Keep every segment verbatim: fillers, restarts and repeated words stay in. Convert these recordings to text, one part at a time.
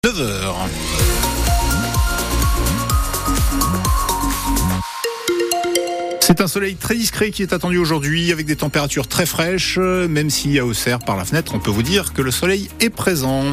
neuf heures. C'est un soleil très discret qui est attendu aujourd'hui avec des températures très fraîches. Même si à Auxerre, par la fenêtre, on peut vous dire que le soleil est présent.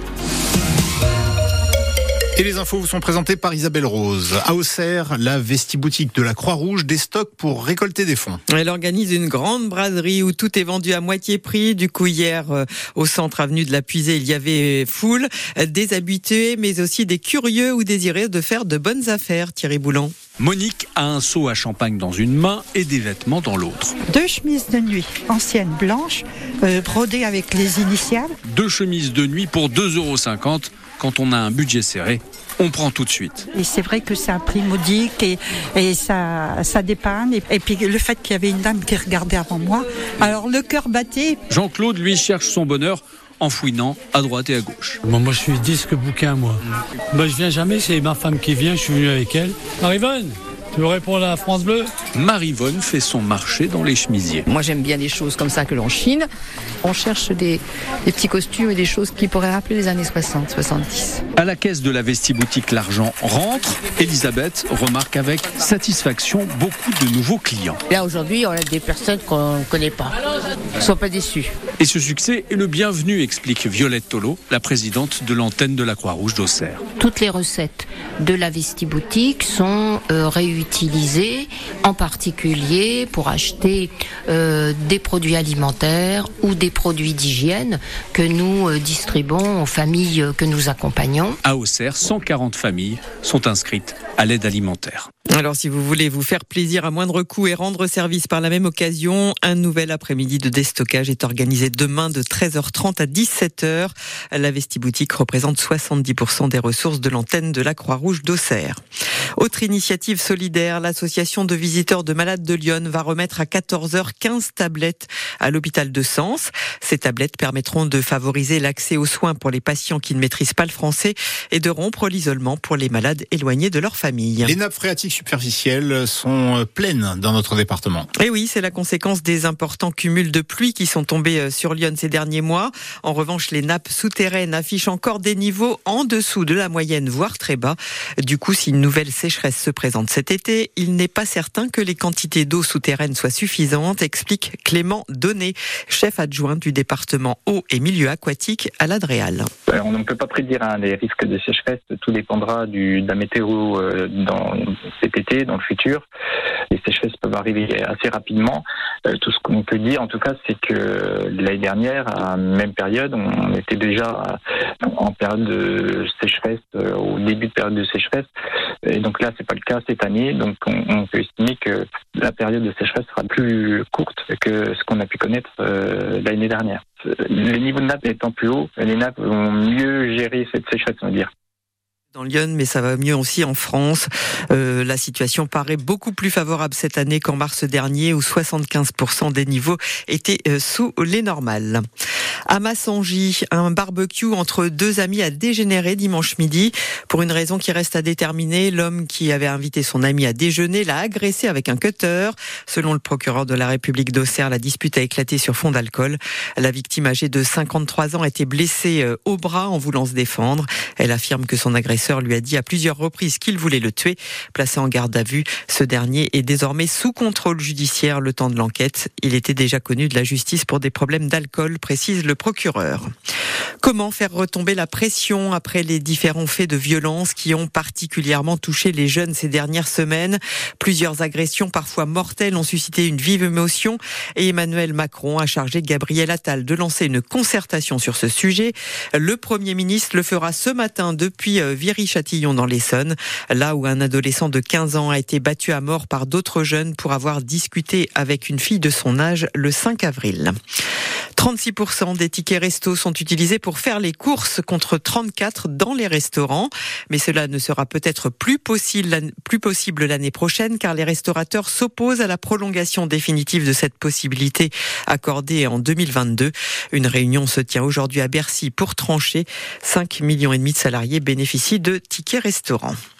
Et les infos vous sont présentées par Isabelle Rose. À Auxerre, la Vestiboutique de la Croix-Rouge déstocke pour récolter des fonds. Elle organise une grande braderie où tout est vendu à moitié prix. Du coup, hier, au centre avenue de la Puisée, il y avait foule, des habitués, mais aussi des curieux ou désireux de faire de bonnes affaires. Thierry Boulan. Monique a un seau à champagne dans une main et des vêtements dans l'autre. Deux chemises de nuit, anciennes, blanches, euh, brodées avec les initiales. Deux chemises de nuit pour deux euros cinquante. Quand on a un budget serré, on prend tout de suite. Et c'est vrai que c'est un prix modique et, et ça, ça dépanne. Et, et puis le fait qu'il y avait une dame qui regardait avant moi, alors le cœur battait. Jean-Claude, lui, cherche son bonheur en fouinant à droite et à gauche. Bon, moi, je suis disque bouquin, moi. Moi, je viens jamais, c'est ma femme qui vient, je suis venu avec elle. Marie-Vonne, tu veux répondre à la France Bleu ? Marie-Vonne fait son marché dans les chemisiers. Moi, j'aime bien des choses comme ça que l'on chine. On cherche des, des petits costumes et des choses qui pourraient rappeler les années soixante, soixante-dix. À la caisse de la Vestiboutique, l'argent rentre. Elisabeth remarque avec satisfaction beaucoup de nouveaux clients. Là, aujourd'hui, on a des personnes qu'on ne connaît pas. Ils ne sont pas déçus. Et ce succès est le bienvenu, explique Violette Tolo, la présidente de l'antenne de la Croix-Rouge d'Auxerre. Toutes les recettes de la Vestiboutique sont euh, réutilisées, en particulier pour acheter euh, des produits alimentaires ou des produits d'hygiène que nous euh, distribuons aux familles que nous accompagnons. À Auxerre, cent quarante familles sont inscrites à l'aide alimentaire. Alors, si vous voulez vous faire plaisir à moindre coût et rendre service par la même occasion, un nouvel après-midi de déstockage est organisé demain de treize heures trente à dix-sept heures. La Vestiboutique représente soixante-dix pour cent des ressources de l'antenne de la Croix-Rouge d'Auxerre. Autre initiative solidaire, l'association de visiteurs de malades de Lyon va remettre à quatorze heures quinze tablettes à l'hôpital de Sens. Ces tablettes permettront de favoriser l'accès aux soins pour les patients qui ne maîtrisent pas le français et de rompre l'isolement pour les malades éloignés de leur famille. Les nappes phréatiques superficielles sont pleines dans notre département. Et oui, c'est la conséquence des importants cumuls de pluie qui sont tombés sur Lyon ces derniers mois. En revanche, les nappes souterraines affichent encore des niveaux en dessous de la moyenne, voire très bas. Du coup, si une nouvelle sécheresse se présente cet été, il n'est pas certain que les quantités d'eau souterraine soient suffisantes, explique Clément Donnet, chef adjoint du département eau et milieu aquatique à l'Adréal. On ne peut pas prédire hein, les risques de sécheresse, tout dépendra du, de la météo euh, dans cet été, dans le futur. Les sécheresses peuvent arriver assez rapidement. Euh, tout ce qu'on peut dire, en tout cas, c'est que l'année dernière, à la même période, on était déjà en période de sécheresse, euh, au début de période de sécheresse. Et donc là, c'est pas le cas cette année. Donc on, on peut estimer que la période de sécheresse sera plus courte que ce qu'on a pu connaître euh, l'année dernière. Le niveau de nappe étant plus haut, les nappes vont mieux gérer cette sécheresse, on va dire. Dans Lyon, mais ça va mieux aussi en France. Euh, la situation paraît beaucoup plus favorable cette année qu'en mars dernier, où soixante-quinze pour cent des niveaux étaient euh, sous les normales. À Massangy, un barbecue entre deux amis a dégénéré dimanche midi. Pour une raison qui reste à déterminer, l'homme qui avait invité son ami à déjeuner l'a agressé avec un cutter. Selon le procureur de la République d'Auxerre, la dispute a éclaté sur fond d'alcool. La victime âgée de cinquante-trois ans a été blessée euh, au bras en voulant se défendre. Elle affirme que son agresseur lui a dit à plusieurs reprises qu'il voulait le tuer. Placé en garde à vue, ce dernier est désormais sous contrôle judiciaire le temps de l'enquête. Il était déjà connu de la justice pour des problèmes d'alcool, précise le procureur. Comment faire retomber la pression après les différents faits de violence qui ont particulièrement touché les jeunes ces dernières semaines ? Plusieurs agressions, parfois mortelles, ont suscité une vive émotion et Emmanuel Macron a chargé Gabriel Attal de lancer une concertation sur ce sujet. Le Premier ministre le fera ce matin depuis Viry-Châtillon dans l'Essonne, là où un adolescent de quinze ans a été battu à mort par d'autres jeunes pour avoir discuté avec une fille de son âge le cinq avril. trente-six pour cent des tickets resto sont utilisés pour faire les courses contre trente-quatre dans les restaurants. Mais cela ne sera peut-être plus possible, plus possible l'année prochaine car les restaurateurs s'opposent à la prolongation définitive de cette possibilité accordée en deux mille vingt-deux. Une réunion se tient aujourd'hui à Bercy pour trancher. cinq millions et demi de salariés bénéficient de tickets restaurants.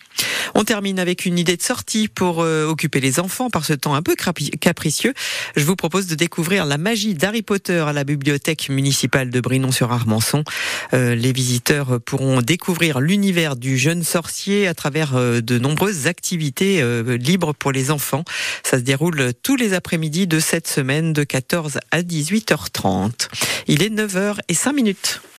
On termine avec une idée de sortie pour euh, occuper les enfants par ce temps un peu capricieux. Je vous propose de découvrir la magie d'Harry Potter à la bibliothèque municipale de Brinon-sur-Armançon. Euh, les visiteurs pourront découvrir l'univers du jeune sorcier à travers euh, de nombreuses activités euh, libres pour les enfants. Ça se déroule tous les après-midi de cette semaine de quatorze à dix-huit heures trente. Il est neuf heures zéro cinq minutes.